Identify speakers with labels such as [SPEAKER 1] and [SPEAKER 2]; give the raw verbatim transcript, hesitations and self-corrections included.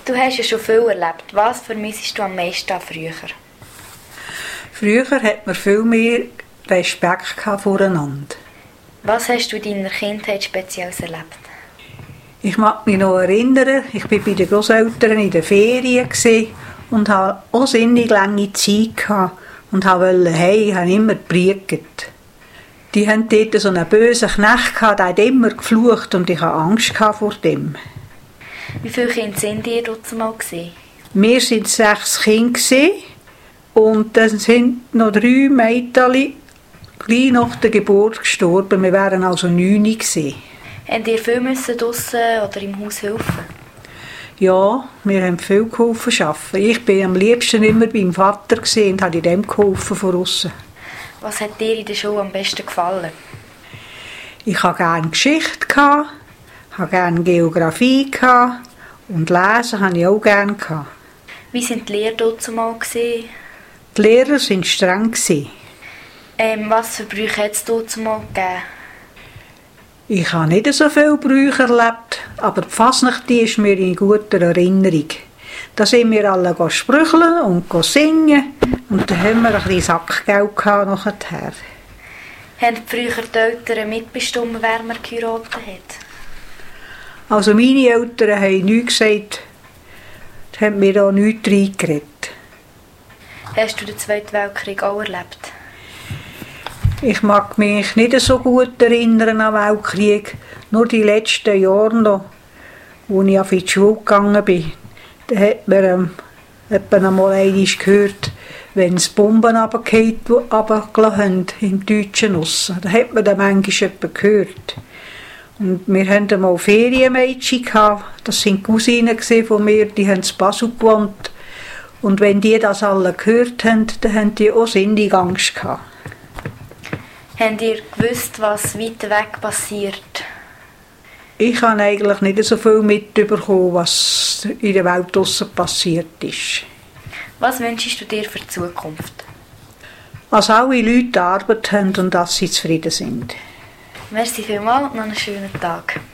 [SPEAKER 1] Du hast ja schon viel erlebt. Was vermisst du am meisten an früher?
[SPEAKER 2] Früher hat man viel mehr Respekt voreinander.
[SPEAKER 1] Was hast du in deiner Kindheit Spezielles erlebt?
[SPEAKER 2] Ich mag mich noch erinnern, ich war bei den Großeltern in den Ferien und hatte auch sinnig lange Zeit gehabt und wollte heim, habe immer gepriegt. Die hatten dort so einen bösen Knecht gehabt, der hat immer geflucht und ich hatte Angst vor dem.
[SPEAKER 1] Wie viele Kinder sind ihr dort mal?
[SPEAKER 2] Wir waren sechs Kinder und dann sind noch drei Mädchen gleich nach der Geburt gestorben. Wir wären also neun gewesen.
[SPEAKER 1] Habt ihr viel müssen draussen oder im Haus helfen?
[SPEAKER 2] Ja, wir haben viel geholfen arbeiten. Ich war am liebsten immer beim Vater und habe dem geholfen von aussen.
[SPEAKER 1] Was hat dir in der Schule am besten gefallen?
[SPEAKER 2] Ich hatte gerne Geschichte, hatte gerne Geografie und Lesen hatte ich auch gerne.
[SPEAKER 1] Wie waren die Lehrer dort mal?
[SPEAKER 2] Die Lehrer waren streng.
[SPEAKER 1] Ähm, was für Brüche hat es dort mal gegeben?
[SPEAKER 2] Ich habe nicht so viele Brüche erlebt, aber die Fasnacht ist mir in guter Erinnerung. Da sind wir alle sprücheln und singen und dann haben wir ein bisschen Sackgeld nachher.
[SPEAKER 1] Haben früher die Eltern mitbestimmt, wer man geheiratet hat?
[SPEAKER 2] Also meine Eltern haben nichts gesagt, da haben mir auch nichts reingeredet.
[SPEAKER 1] Hast du den Zweiten Weltkrieg auch erlebt?
[SPEAKER 2] Ich mag mich nicht so gut erinnern an den Weltkrieg, nur die letzten Jahre noch, als ich auf die Schule gegangen bin. Da hat man ähm, etwa einmal einmal gehört, wenn es Bomben runtergelassen haben im Deutschen Osten. Da hat man dann manchmal etwas gehört. Und wir hatten einmal Ferienmädchen, das waren Cousinen von mir, die haben in Basel gewohnt. Und wenn die das alle gehört haben, dann haben die auch sinnig Angst gehabt.
[SPEAKER 1] Habt ihr gewusst, was weiter weg passiert?
[SPEAKER 2] Ich habe eigentlich nicht so viel mitbekommen, was in der Welt draussen passiert ist.
[SPEAKER 1] Was wünschst du dir für die Zukunft?
[SPEAKER 2] Dass alle Leute Arbeit haben und dass sie zufrieden sind.
[SPEAKER 1] Merci vielmals und noch einen schönen Tag.